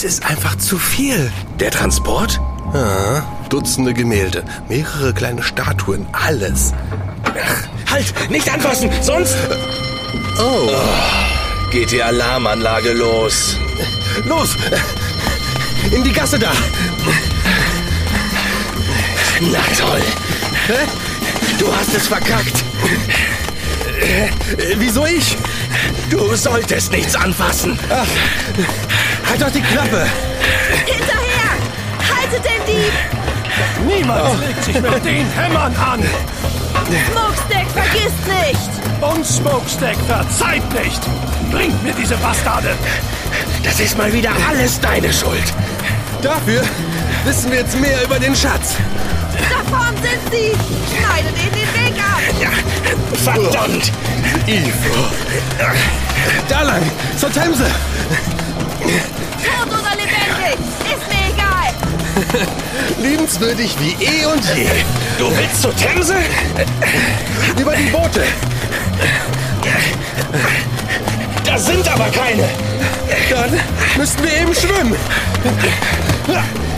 Es ist einfach zu viel. Der Transport? Ja, Dutzende Gemälde, mehrere kleine Statuen, alles. Ach, halt, nicht anfassen, sonst... Oh. Geht die Alarmanlage los. Los! In die Gasse da! Na toll. Hä? Du hast es verkackt. Wieso ich? Du solltest nichts anfassen. Ach, halt doch die Klappe! Hinterher! Haltet den Dieb! Niemand legt sich mit den Hämmern an! Smokestack vergisst nicht! Und Smokestack verzeiht nicht! Bringt mir diese Bastarde! Das ist mal wieder alles deine Schuld. Dafür wissen wir jetzt mehr über den Schatz. Da vorn sind sie! Schneidet ihnen den Weg ab! Ja, verdammt. Ivo. Da lang, zur Themse. Tot oder lebendig! Ist mir egal! Liebenswürdig wie eh und je. Du willst zur Themse? Über die Boote. Da sind aber keine. Dann müssten wir eben schwimmen.